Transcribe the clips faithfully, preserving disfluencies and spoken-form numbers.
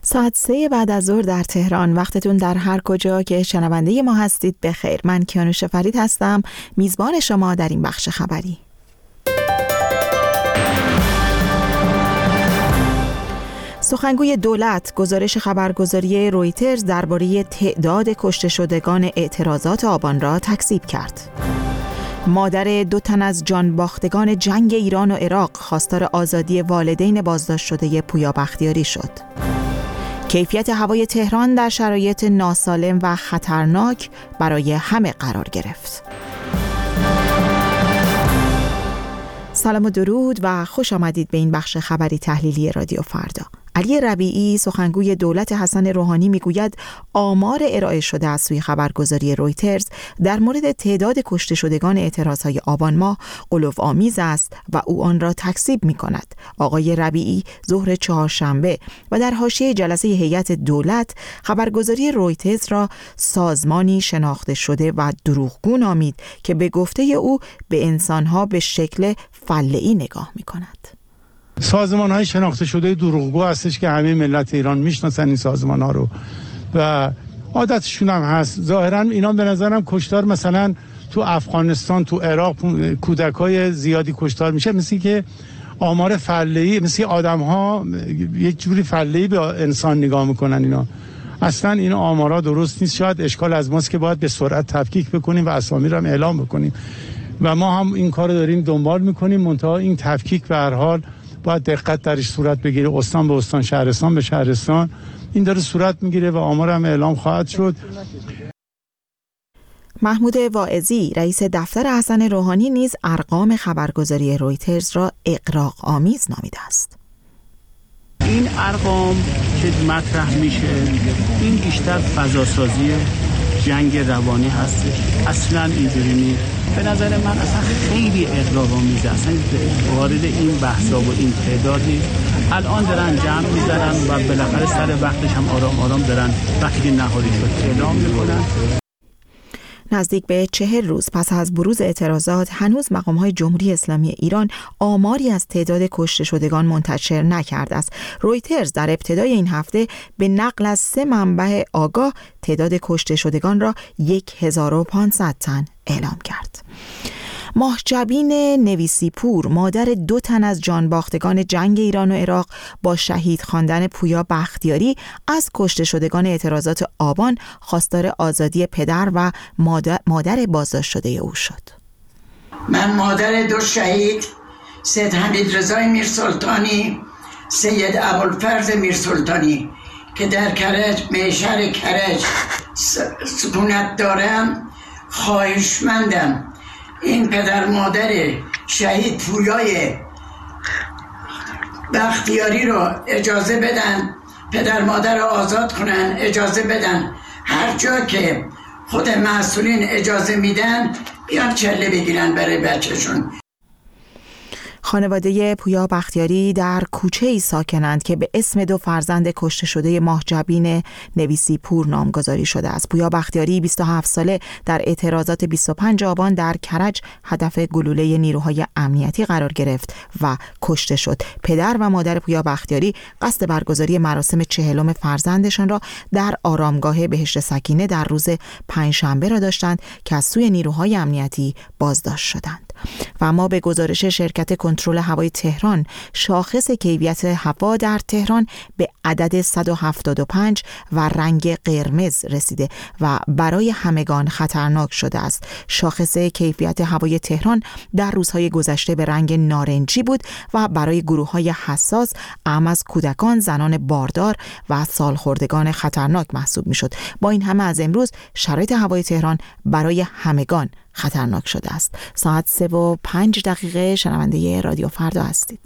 ساعت سه بعد از ظهر در تهران، وقتتون در هر کجا که شنونده ما هستید بخیر. من کیانوش فرید هستم، میزبان شما در این بخش خبری. سخنگوی دولت گزارش خبرگزاری رویترز درباره تعداد کشته شدگان اعتراضات آبان را تکذیب کرد. مادر دو تن از جان باختگان جنگ ایران و عراق خواستار آزادی والدین بازداشت شده پویا بختیاری شد. کیفیت هوای تهران در شرایط ناسالم و خطرناک برای همه قرار گرفت. سلام و درود و خوش آمدید به این بخش خبری تحلیلی رادیو فردا. علی ربیعی سخنگوی دولت حسن روحانی میگوید آمار ارائه شده از سوی خبرگزاری رویترز در مورد تعداد کشته شدگان اعتراضهای آبان ماه غلوآمیز است و او آن را تکذیب می‌کند. آقای ربیعی ظهر چهارشنبه و در حاشیه جلسه هیئت دولت خبرگزاری رویترز را سازمانی شناخته شده و دروغگو نامید که به گفته او به انسان‌ها به شکل فله‌ای نگاه می‌کند. سازمان های شناخته شده دروغگو هستش که همه ملت ایران میشناسن این سازمان ها رو و عادتشون هم هست. ظاهرا اینا به نظرم کشتار مثلا تو افغانستان، تو عراق کودک های زیادی کشتار میشه، مثل که آمار فله‌ای، مثل آدم ها یک جوری فله‌ای به انسان نگاه میکنن. اینا اصلا این آمارا درست نیست. شاید اشکال از ماست که باید به سرعت تفکیک بکنیم و اسامی رو هم اعلام بکنیم و ما هم این کار رو داریم دنبال میکنیم. منتها این تفکیک به هر حال باید دقت درش صورت بگیره، استان به استان، شهرستان به شهرستان. این داره صورت میگیره و آمار هم اعلام خواهد شد. محمود واعظی رئیس دفتر حسن روحانی نیز ارقام خبرگزاری رویترز را اغراق آمیز نامیده است. این ارقام که مطرح میشه این بیشتر فضاسازی جنگ روانی هستش، اصلا اینجوری نیست. به نظر من اصلا خیلی اغراق‌آمیزه، اصلا وارد این بحثا و این تعداد نیست. الان دارن جمع میزنن و بالاخره سر وقتش هم آرام آرام دارن وقتی که نهاری شد اعلام میکنن. نزدیک به چهل روز پس از بروز اعتراضات هنوز مقام‌های جمهوری اسلامی ایران آماری از تعداد کشته شدگان منتشر نکرده است. رویترز در ابتدای این هفته به نقل از سه منبع آگاه تعداد کشته شدگان را هزار و پانصد تن اعلام کرد. ماهجبین نویسی پور مادر دو تن از جان باختگان جنگ ایران و عراق با شهید خواندن پویا بختیاری از کشته شدگان اعتراضات آبان خواستار آزادی پدر و مادر, مادر بازداشت شده او شد. من مادر دو شهید سید حمید رضای میرسلطانی، سید ابوالفضل میرسلطانی که در کرج، میشهر کرج سکونت دارم، خواهشمندم این پدر مادر شهید پویای بختیاری رو اجازه بدن، پدر مادر رو آزاد کنن، اجازه بدن هر جا که خود مسئولین اجازه میدن بیان چله بگیرن برای بچهشون. خانواده پویا بختیاری در کوچه‌ای ساکنند که به اسم دو فرزند کشته شده ماهجبین نویسی پور نامگذاری شده است. پویا بختیاری بیست و هفت ساله در اعتراضات بیست و پنج آبان در کرج هدف گلوله نیروهای امنیتی قرار گرفت و کشته شد. پدر و مادر پویا بختیاری قصد برگزاری مراسم چهلم فرزندشان را در آرامگاه بهشت سکینه در روز پنجشنبه را داشتند که از سوی نیروهای امنیتی بازداشت شدند. و اما به گزارش شرکت کنترل هوای تهران، شاخص کیفیت هوا در تهران به عدد صد و هفتاد و پنج و رنگ قرمز رسیده و برای همگان خطرناک شده است. شاخص کیفیت هوای تهران در روزهای گذشته به رنگ نارنجی بود و برای گروه‌های حساس اعم از کودکان، زنان باردار و سالخوردگان خطرناک محسوب می‌شد. با این همه از امروز شرایط هوای تهران برای همگان خطرناک شده است. ساعت سه و پنج دقیقه شنونده رادیو فردا هستید.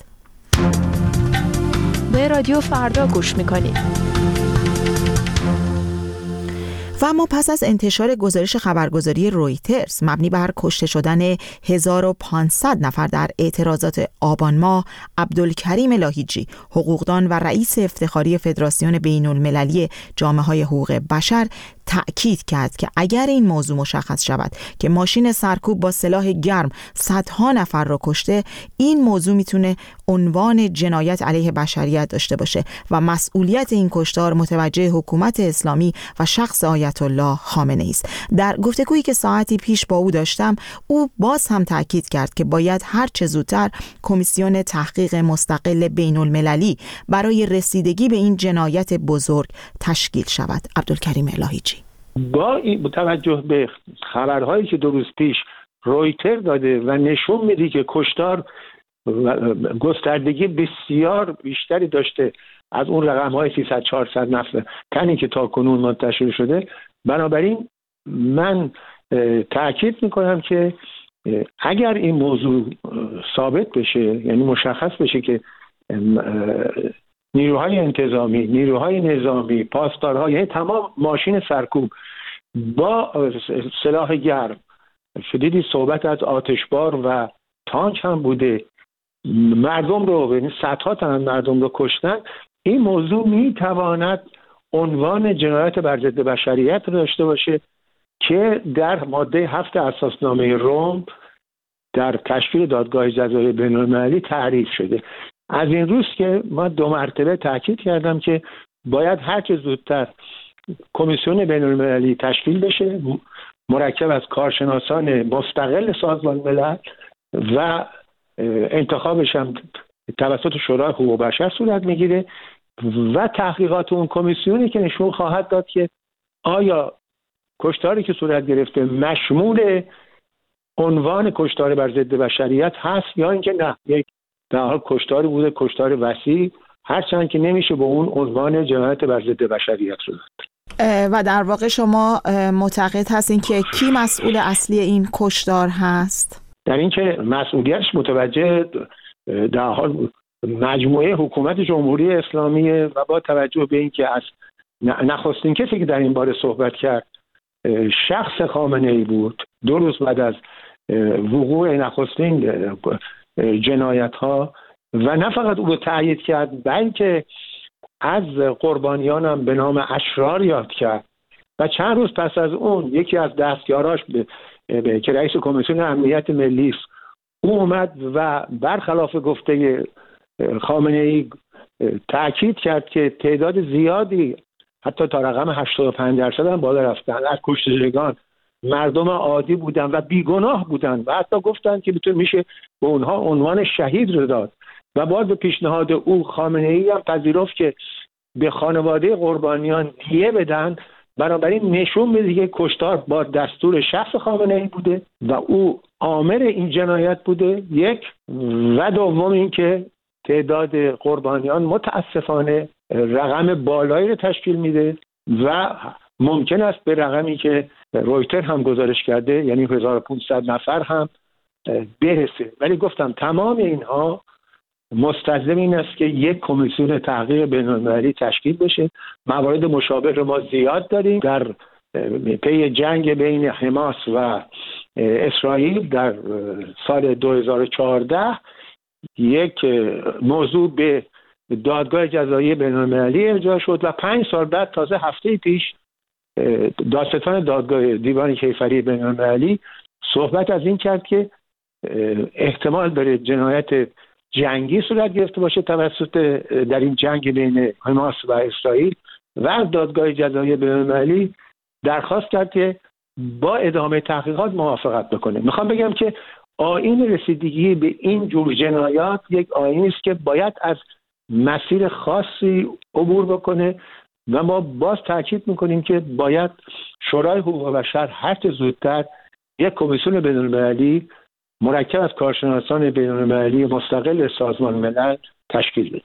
به رادیو فردا گوش میکنید. و اما پس از انتشار گزارش خبرگزاری رویترز مبنی بر کشته شدن هزار و پانصد نفر در اعتراضات آبان ماه، عبدالکریم لاهیجی، حقوقدان و رئیس افتخاری فدراسیون بین المللی جامعه‌های حقوق بشر، تأکید کرد که اگر این موضوع مشخص شود که ماشین سرکوب با سلاح گرم صدها نفر را کشته، این موضوع میتونه عنوان جنایت علیه بشریت داشته باشه و مسئولیت این کشتار متوجه حکومت اسلامی و شخص آیت الله خامنه‌ای است. در گفتگویی که ساعتی پیش با او داشتم، او باز هم تأکید کرد که باید هر چه زودتر کمیسیون تحقیق مستقل بین المللی برای رسیدگی به این جنایت بزرگ تشکیل شود. عبدالکریم لاهیجی: با این توجه به خبرهایی که دو روز پیش رویتر داده و نشون میده که کشتار گستردگی بسیار بیشتری داشته از اون رقم‌های سیصد چهارصد نفر تنی که تا کنون منتشر شده، بنابراین من تأکید میکنم که اگر این موضوع ثابت بشه، یعنی مشخص بشه که نیروهای انتظامی، نیروهای نظامی، پاسدارها، یعنی تمام ماشین سرکوب با سلاح گرم، شدیدی صحبت از آتشبار و تانک هم بوده، مردم رو، یعنی صدها تن مردم رو کشتن، این موضوع میتواند عنوان جنایت بر ضد بشریت رو داشته باشه که در ماده هفت اساسنامه روم در تشکیل دادگاه جزایی بین‌المللی تعریف شده. از این روز که ما دو مرتبه تاکید کردم که باید هر چه زودتر کمیسیون بین‌المللی تشکیل بشه، مرکب از کارشناسان مستقل سازمان ملل و انتخابش هم توسط شورای حقوق بشر صورت میگیره و تحقیقات اون کمیسیونی که نشون خواهد داد که آیا کشتاری که صورت گرفته مشمول عنوان کشتار بر ضد بشریت هست یا اینکه نه، یک در حال کشتاری بوده، کشتار وسیع، هرچند که نمیشه به اون عنوان جنایت بر ضد بشریت رو داد. و در واقع شما معتقد هستین که کی مسئول اصلی این کشتار هست؟ در این که مسئولیتش متوجه در حال مجموعه حکومت جمهوری اسلامی و با توجه به اینکه از نخستین کسی که در این باره صحبت کرد شخص خامنه‌ای بود، دو روز بعد از وقوع نخستین جنایت ها، و نه فقط او رو تأیید کرد بلکه از قربانیان هم به نام اشرار یاد کرد و چند روز پس از اون یکی از دستیاراش به, به که رئیس کمیسیون امنیت ملی است، او اومد و برخلاف گفته خامنه‌ای تأکید کرد که تعداد زیادی حتی تا رقم هشتاد و پنج درصد هم بالا رفتن از کشتگان مردم عادی بودن و بیگناه بودن و حتی گفتن که بتون میشه به اونها عنوان شهید رو داد و باز به پیشنهاد او خامنه‌ای هم پذیرفت که به خانواده قربانیان دیه بدن. بنابراین نشون میده که کشتار با دستور شخص خامنه‌ای بوده و او عامل این جنایت بوده، یک، و دوم اینکه تعداد قربانیان متاسفانه رقم بالایی رو تشکیل میده و ممکن است به رقمی که رویتر هم گزارش کرده، یعنی هزار و پانصد نفر هم برسه. ولی گفتم تمام اینها مستلزم این است که یک کمیسیون تحقیق بین‌المللی تشکیل بشه. موارد مشابه رو ما زیاد داریم در پی جنگ بین حماس و اسرائیل. در سال دو هزار و چهارده یک موضوع به دادگاه جزایی بین‌المللی ارجاع شد و پنج سال بعد تازه هفته پیش دادستان دادگاه دیوان کیفری بین‌المللی صحبت از این کرد که احتمال داره جنایت جنگی صورت گرفته باشه توسط در این جنگ بین حماس و اسرائیل و دادگاه جزایی بین‌المللی درخواست کرد که با ادامه تحقیقات موافقت بکنه. میخوام بگم که آیین رسیدگی به این جور جنایات یک آیینی است که باید از مسیر خاصی عبور بکنه و ما باز تاکید میکنیم که باید شورای حقوق بشر هر چه زودتر یک کمیسیون بین‌المللی مرکب از کارشناسان بین‌المللی مستقل سازمان ملل تشکیل بده.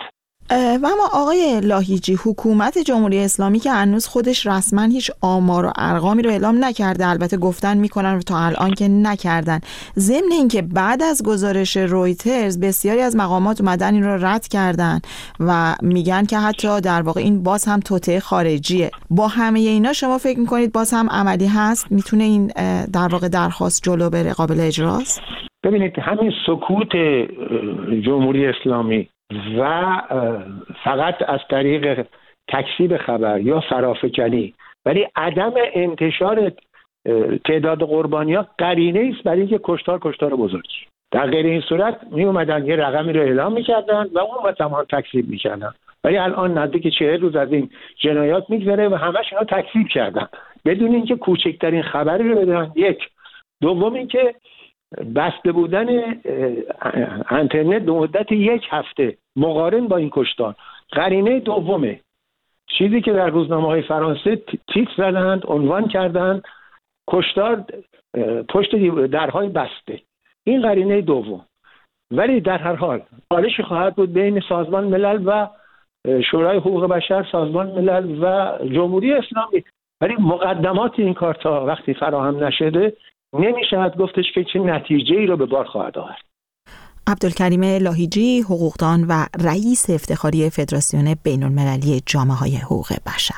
و اما آقای لاهیجی، حکومت جمهوری اسلامی که هنوز خودش رسما هیچ آمار و ارقامی رو اعلام نکرده، البته گفتن میکنن و تا الان که نکردن، ضمن اینکه بعد از گزارش رویترز بسیاری از مقامات اومدن این رو رد کردن و میگن که حتی در واقع این باز هم توطئه خارجیه. با همه اینا شما فکر میکنید باز هم عملی هست؟ میتونه این در واقع درخواست جلو بره، قابل اجراست؟ ببینید همین سکوت جمهوری اسلامی و فقط از طریق تکذیب خبر یا فرافکنی، ولی عدم انتشار تعداد قربانی‌ها قرینه است برای اینکه کشتار کشتار بزرگی. در غیر این صورت می اومدن یه رقمی رو اعلام می‌کردن و اون با تمام تکذیب می‌کردن، ولی الان نزدیک چهل روز از این جنایات می‌گذره و همش اینا تکذیب کردن بدون اینکه کوچکترین خبری رو بدن. یک. دوم اینکه بسته بودن اینترنت به مدت یک هفته مقارن با این کشتار قرینه دومه، چیزی که در روزنامه‌های فرانسه تیتر زدند، عنوان کردند کشتار پشت درهای بسته. این قرینه دوم. ولی در هر حال چالشی خواهد بود بین سازمان ملل و شورای حقوق بشر، سازمان ملل و جمهوری اسلامی، ولی مقدمات این کار تا وقتی فراهم نشده نمیشود گفتش که چه نتیجه‌ای رو به بار خواهد آورد. عبدالکریم لاهیجی، حقوقدان و رئیس افتخاری فدراسیون بین‌المللی جامعه‌های حقوق بشر.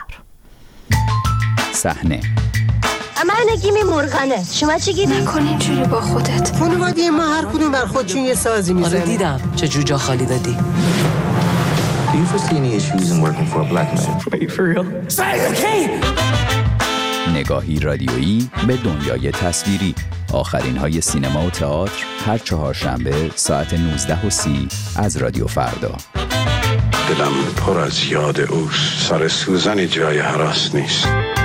صحنه من نگیمی مرغنه، شما چی گیری؟ نکن اینجوری با خودت. خانواده ما هر کدوم بر خودشون یه سازی میزنه. آره دیدم چه جوجا خالی دادی. Do you foresee any issues in working for a black man? Wait for real? Say okay. نگاهی رادیویی به دنیای تصویری. آخرین های سینما و تئاتر هر چهارشنبه ساعت نوزده و سی از رادیو فردا. دلم پر از یاد اوست، سر سوزن جای هراس نیست.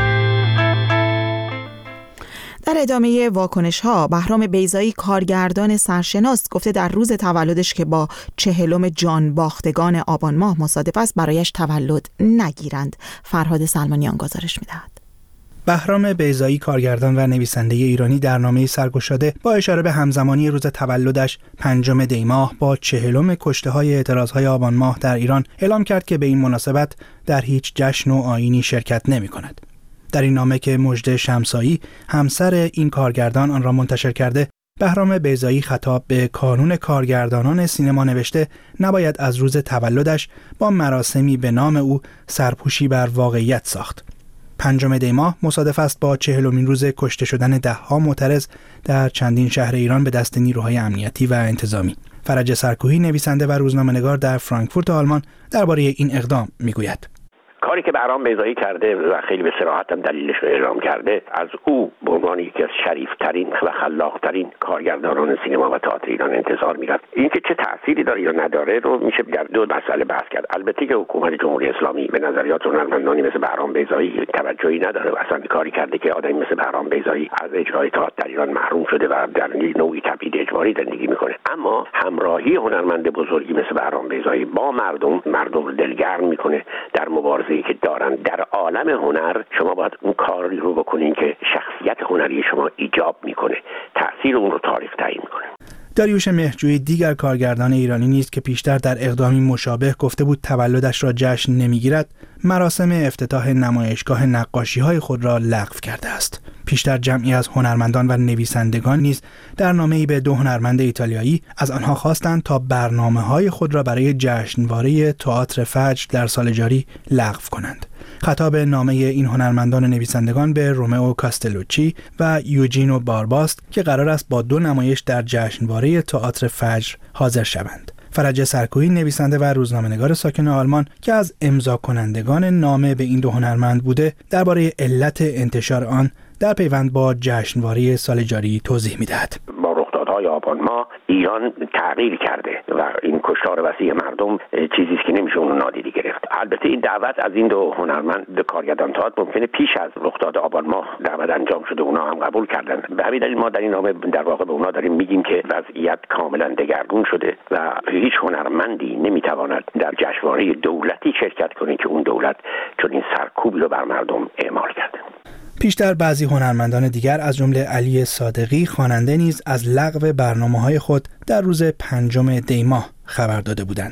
در ادامه واکنش ها، بهرام بیضایی کارگردان سرشناس گفته در روز تولدش که با چهلم جان باختگان آبان ماه مصادف است برایش تولد نگیرند. فرهاد سلمانیان گزارش می‌دهد. بهرام بیضایی کارگردان و نویسنده ایرانی در نامه سرگشاده با اشاره به همزمانی روز تولدش پنجم دی ماه با چهلم کشته‌های اعتراضهای آبان ماه در ایران اعلام کرد که به این مناسبت در هیچ جشن و آیینی شرکت نمی‌کند. در این نامه که مژده شمسایی همسر این کارگردان آن را منتشر کرده، بهرام بیضایی خطاب به کانون کارگردانان سینما نوشته نباید از روز تولدش با مراسمی به نام او سرپوشی بر واقعیت ساخت. پنجم دی ماه مصادف است با چهلمین روز کشته شدن ده‌ها معترض در چندین شهر ایران به دست نیروهای امنیتی و انتظامی. فرج سرکوهی نویسنده و روزنامه‌نگار در فرانکفورت آلمان درباره این اقدام میگوید: کاری که بهرام بیضایی کرده و خیلی به صراحت هم دلیلش رو اعلام کرده، از او به عنوان یکی از شریفترین و خلاقترین کارگردانان سینما و تئاتر ایران انتظار می‌رفت. اینکه چه تأثیری داره یا نداره رو میشه در دو مسئله بحث کرد. البته که حکومت جمهوری اسلامی به نظریات هنرمندانی مثل بهرام بیضایی توجهی نداره و اصلا کاری کرده که آدمی مثل بهرام بیضایی از اجرای تئاتر در ایران محروم شده و در نوعی تبعید اجباری زندگی میکنه. اما همراهی هنرمند بزرگی مثل بهرام بیضایی با مردم مردم رو دلگرم میکنه در مبارزه که دارن در عالم هنر. شما باید اون کاری رو بکنین که شخصیت هنری شما ایجاب میکنه، تأثیر اون رو تاریخ تعیین میکنه. داریوش مهرجویی دیگر کارگردان ایرانی نیست که پیشتر در اقدامی مشابه گفته بود تولدش را جشن نمیگیرد، مراسم افتتاح نمایشگاه نقاشی‌های خود را لغو کرده است. پیشتر جمعی از هنرمندان و نویسندگان نیز در نامه‌ای به دو هنرمند ایتالیایی از آنها خواستند تا برنامه‌های خود را برای جشنواره تئاتر فجر در سال جاری لغو کنند. خطاب نامه این هنرمندان و نویسندگان به رومئو کاستلوچی و یوجینو بارباست که قرار است با دو نمایش در جشنواره تئاتر فجر حاضر شوند. فرج سرکوهی نویسنده و روزنامه‌نگار ساکن آلمان که از امضا کنندگان نامه به این دو هنرمند بوده، درباره علت انتشار آن در پیوند با جشنواره سال جاری توضیح می‌دهد. با رخدادهای آبان ماه ایران تغییر کرده و این کشتار وسیع مردم چیزی است که نمیشه اون رو نادیده گرفت. البته این دعوت از این دو هنرمند کارگردان تئاتر ممکنه پیش از رخداد آبان ماه دعوت انجام شده، اونا هم قبول کردن. به همین دلیل ما در این نامه در واقع به اونا داریم میگیم که وضعیت کاملا دگرگون شده و هیچ هنرمندی نمیتواند در جشنواره دولتی شرکت کنه که اون دولت چون این سرکوبی رو بر مردم اعمال کرده. پیشتر بعضی هنرمندان دیگر از جمله علی صادقی خواننده نیز از لغو برنامه‌های خود در روز پنجم دی ماه خبر داده بودند.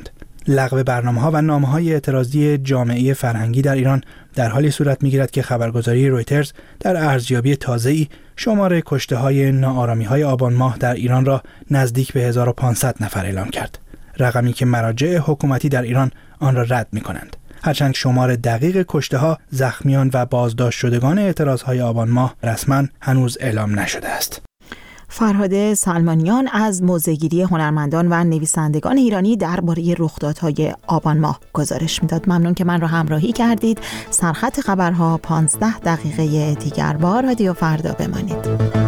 لغو برنامه‌ها و نامه‌های اعتراضی جامعه فرهنگی در ایران در حالی صورت می‌گیرد که خبرگزاری رویترز در ارزیابی تازه‌ای شمار کشته‌های ناآرامی‌های آبان ماه در ایران را نزدیک به هزار و پانصد نفر اعلام کرد. رقمی که مراجع حکومتی در ایران آن را رد می‌کنند. هرچند شمار دقیق کشته‌ها، زخمیان و بازداشت شدگان اعتراض‌های آبان ماه رسما هنوز اعلام نشده است. فرهاد سلمانیان از موضع‌گیری هنرمندان و نویسندگان ایرانی درباره رخدادهای آبان ماه گزارش میداد. ممنون که من را همراهی کردید. سرخط خبرها پانزده دقیقه دیگر با رادیو فردا بمانید.